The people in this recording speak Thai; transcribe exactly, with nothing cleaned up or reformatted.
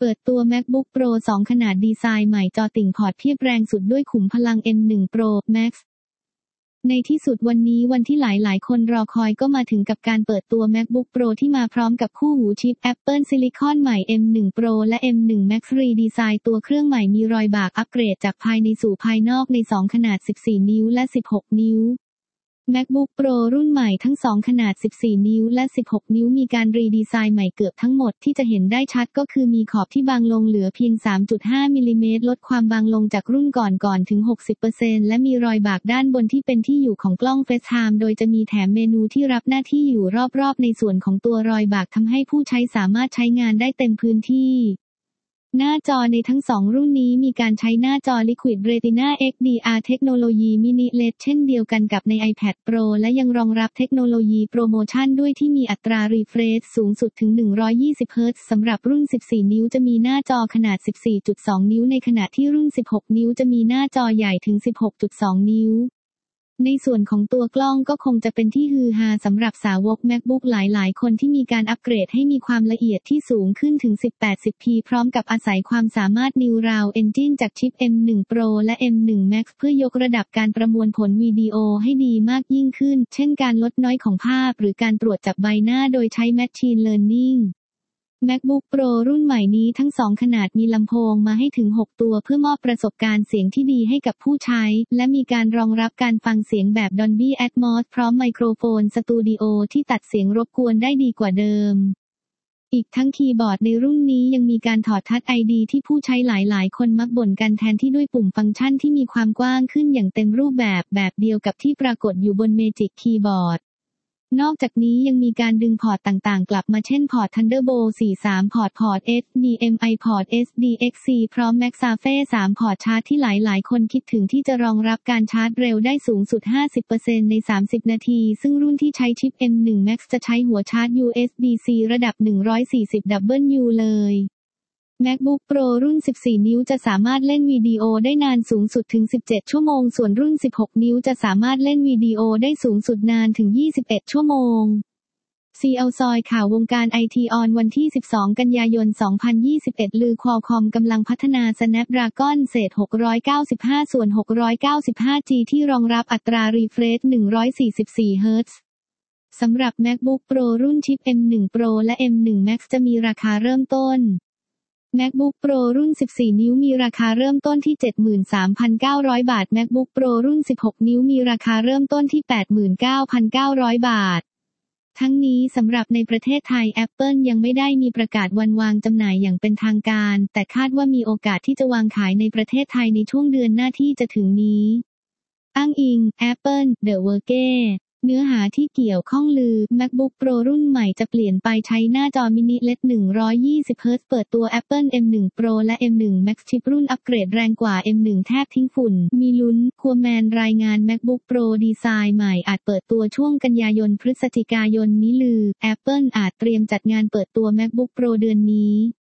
เปิดตัว MacBook Pro สอง ขนาดดีไซน์ใหม่จอติ่งพอร์ตเทียบแรงสุดด้วยขุมพลัง เอ็ม หนึ่ง Pro Max ในที่สุดวันนี้วันที่หลายๆคนรอคอยก็มาถึงกับการเปิดตัว MacBook Pro ที่มาพร้อมกับคู่หูชิป Apple Silicon ใหม่ เอ็ม หนึ่ง Pro และ เอ็ม หนึ่ง Max รีดีไซน์ตัวเครื่องใหม่มีรอยบากอัปเกรดจากภายในสู่ภายนอกในสองขนาดสิบสี่นิ้วและสิบหกนิ้วMacBook Pro รุ่นใหม่ทั้งสองขนาดสิบสี่นิ้วและสิบหกนิ้วมีการรีดีไซน์ใหม่เกือบทั้งหมดที่จะเห็นได้ชัดก็คือมีขอบที่บางลงเหลือเพียง สามจุดห้า มิลลิเมตรลดความบางลงจากรุ่นก่อนๆถึง หกสิบเปอร์เซ็นต์ และมีรอยบากด้านบนที่เป็นที่อยู่ของกล้อง FaceTime โดยจะมีแถมเมนูที่รับหน้าที่อยู่รอบๆในส่วนของตัวรอยบากทำให้ผู้ใช้สามารถใช้งานได้เต็มพื้นที่หน้าจอในทั้งสองรุ่นนี้มีการใช้หน้าจอ Liquid Retina เอ็กซ์ ดี อาร์ เทคโนโลยี Mini แอล อี ดี เช่นเดียวกันกับใน iPad Pro และยังรองรับเทคโนโลยีโปรโมชั่นด้วยที่มีอัตรา Refresh สูงสุดถึง หนึ่งร้อยยี่สิบ เฮิร์ตซ์ สำหรับรุ่น สิบสี่ นิ้วจะมีหน้าจอขนาด สิบสี่จุดสอง นิ้วในขณะที่รุ่น สิบหก นิ้วจะมีหน้าจอใหญ่ถึง สิบหกจุดสอง นิ้วในส่วนของตัวกล้องก็คงจะเป็นที่ฮือฮาสำหรับสาวก MacBook หลายๆคนที่มีการอัปเกรดให้มีความละเอียดที่สูงขึ้นถึง สิบแปดสิบพี พร้อมกับอาศัยความสามารถ Neural Engine จากชิป เอ็ม หนึ่ง Pro และ เอ็ม หนึ่ง Max เพื่อยกระดับการประมวลผลวิดีโอให้ดีมากยิ่งขึ้นเช่นการลดน้อยของภาพหรือการตรวจจับใบหน้าโดยใช้ Machine Learning MacBook Pro รุ่นใหม่นี้ทั้งสองขนาดมีลำโพงมาให้ถึงหกตัวเพื่อมอบประสบการณ์เสียงที่ดีให้กับผู้ใช้และมีการรองรับการฟังเสียงแบบ Dolby Atmos พร้อมไมโครโฟนสตูดิโอที่ตัดเสียงรบกวนได้ดีกว่าเดิมอีกทั้งคีย์บอร์ดในรุ่นนี้ยังมีการถอดทัช ไอ ดี ที่ผู้ใช้หลายๆคนมักบ่นกันแทนที่ด้วยปุ่มฟังก์ชันที่มีความกว้างขึ้นอย่างเต็มรูปแบบแบบเดียวกับที่ปรากฏอยู่บน Magic Keyboardนอกจากนี้ยังมีการดึงพอร์ตต่างๆกลับมาเช่นพอร์ต Thunderbolt สี่ สาม พอร์ตพอร์ต เอช ดี เอ็ม ไอ พอร์ต เอส ดี เอ็กซ์ ซี พร้อม MagSafe สาม พอร์ตชาร์จที่หลายๆคนคิดถึงที่จะรองรับการชาร์จเร็วได้สูงสุด ห้าสิบเปอร์เซ็นต์ ใน สามสิบ นาทีซึ่งรุ่นที่ใช้ชิป เอ็ม หนึ่ง Max จะใช้หัวชาร์จ ยู เอส บี ซี ระดับ หนึ่งร้อยสี่สิบ ดับเบิลยู เลย MacBook Pro รุ่น สิบสี่ นิ้วจะสามารถเล่นวิดีโอได้นานสูงสุดถึง สิบเจ็ด ชั่วโมงส่วนรุ่น สิบหก นิ้วจะสามารถเล่นวิดีโอได้สูงสุดนานถึง ยี่สิบเอ็ด ชั่วโมงซี แอล ซอยข่าววงการไอทีออนวันที่สิบสองกันยายนสองพันยี่สิบเอ็ดลือ Qualcomm กำลังพัฒนา Snapdragon เศษหกร้อยเก้าสิบห้าส่วนหกร้อยเก้าสิบห้าจี ที่รองรับอัตรา Refresh หนึ่งร้อยสี่สิบสี่ เฮิร์ตซ์สำหรับ MacBook Pro รุ่นชิป เอ็ม หนึ่ง Pro และ เอ็ม หนึ่ง Max จะมีราคาเริ่มต้น MacBook Pro รุ่น สิบสี่ นิ้วมีราคาเริ่มต้นที่ เจ็ดหมื่นสามพันเก้าร้อย บาท MacBook Pro รุ่น สิบหก นิ้วมีราคาเริ่มต้นที่ แปดหมื่นเก้าพันเก้าร้อย บาททั้งนี้สำหรับในประเทศไทย Apple ยังไม่ได้มีประกาศวันวางจำหน่ายอย่างเป็นทางการแต่คาดว่ามีโอกาสที่จะวางขายในประเทศไทยในช่วงเดือนหน้าที่จะถึงนี้อ้างอิง Apple The Verge เนื้อหาที่เกี่ยวข้องลือ MacBook Pro รุ่นใหม่จะเปลี่ยนไปใช้หน้าจอมินิ แอล อี ดี หนึ่งร้อยยี่สิบ เฮิร์ตซ์เปิดตัว Apple เอ็ม หนึ่ง Pro และ เอ็ม หนึ่ง Max ชิปรุ่นอัปเกรดแรงกว่า เอ็ม หนึ่ง แทบทิ้งฝุ่นมีลุ้นคัวแมนรายงาน MacBook Pro ดีไซน์ใหม่อาจเปิดตัวช่วงกันยายนพฤศจิกายนนี้ลือ Apple อาจเตรียมจัดงานเปิดตัว MacBook Pro เดือนนี้